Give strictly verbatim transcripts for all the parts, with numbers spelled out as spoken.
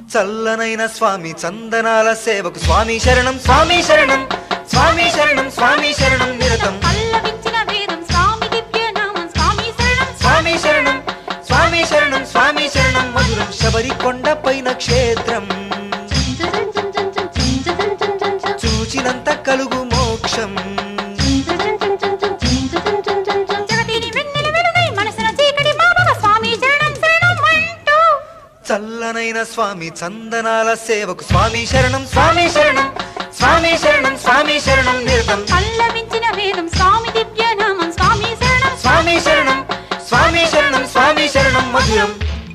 చల్లనైన స్వామి చందనాల సేవకు స్వామి శరణం స్వామి శరణం స్వామి శరణం స్వామి శరణం నిరతం పల్లవించిన వేదం స్వామి దివ్య నామం స్వామి శరణం స్వామి శరణం స్వామి శరణం స్వామి శరణం మధురం శబరి కొండ పైన క్షేత్రం చూచినంత కలుగు మోక్షం చల్లనైన స్వామి చందనాల సేవకు స్వామి శరణం స్వామి శరణం స్వామి శరణం స్వామి శరణం నిరతం పల్లవించిన వేదం స్వామి దివ్య నామం స్వామి శరణం స్వామి శరణం స్వామి శరణం స్వామి శరణం మధురం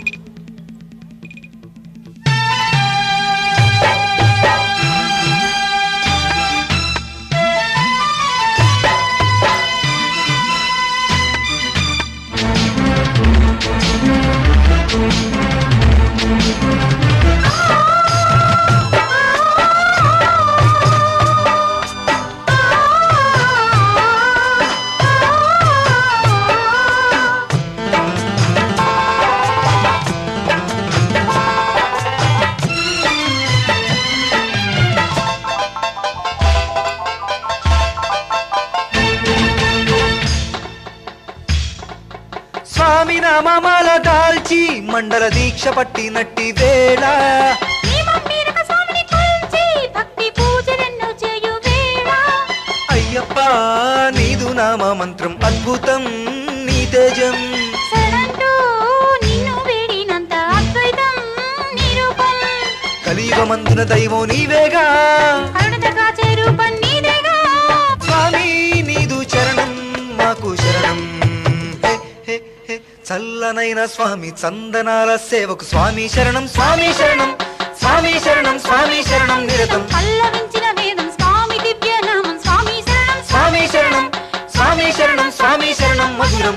స్వామి నామమాల దాల్చి మండల దీక్ష పట్టినట్టి వేళ అయ్యప్ప నీదు నామ మంత్రం అద్భుతం నీ తేజం కలియుగమందున దైవం నీవేగా స్వామి నీదు చరణం మాకు శరణం చల్లనైన స్వామి చందనాల సేవకు స్వామి శరణం స్వామి శరణం స్వామి శరణం స్వామి శరణం నిరతం పల్లవించిన వేదం స్వామి దివ్య నామం స్వామి శరణం స్వామి శరణం స్వామి శరణం స్వామి శరణం మధురం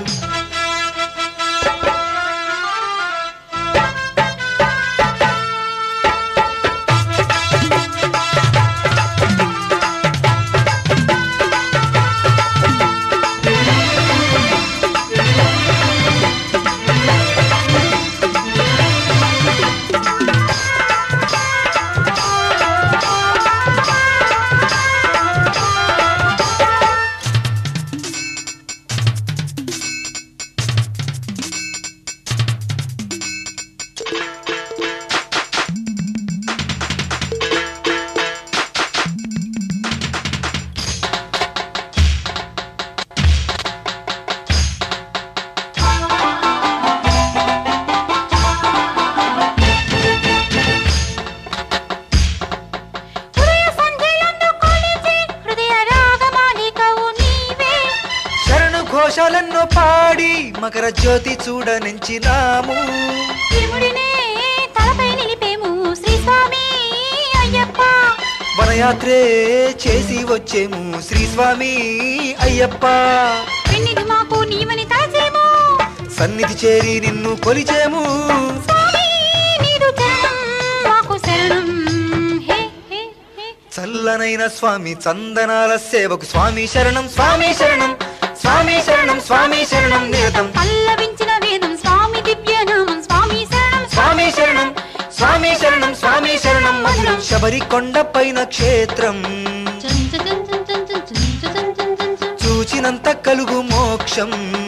ఘోషాలెన్నో పాడి మకర జ్యోతి చూడనించినాము తిరుముడినే తలపై నిలిపేము శ్రీ స్వామి అయ్యప్ప వనయాత్రే చేసి వచ్చేము శ్రీ స్వామి అయ్యప్ప పెన్నిది మాకు నీవని తలచేము సన్నిధి చేరి నిన్ను కొలిచేము స్వామి నీదు చరణం మాకు శరణం హే హే హే చల్లనైన స్వామి చందనాల సేవకు స్వామి శరణం స్వామి శరణం స్వామి శరణం స్వామి శరణం నిరతం పల్లవించిన వేదం స్వామి దివ్య నామం స్వామి శరణం స్వామి శరణం స్వామి శరణం స్వామి శరణం మధురం శబరి కొండ పైన క్షేత్రం చూచినంత కలుగు మోక్షం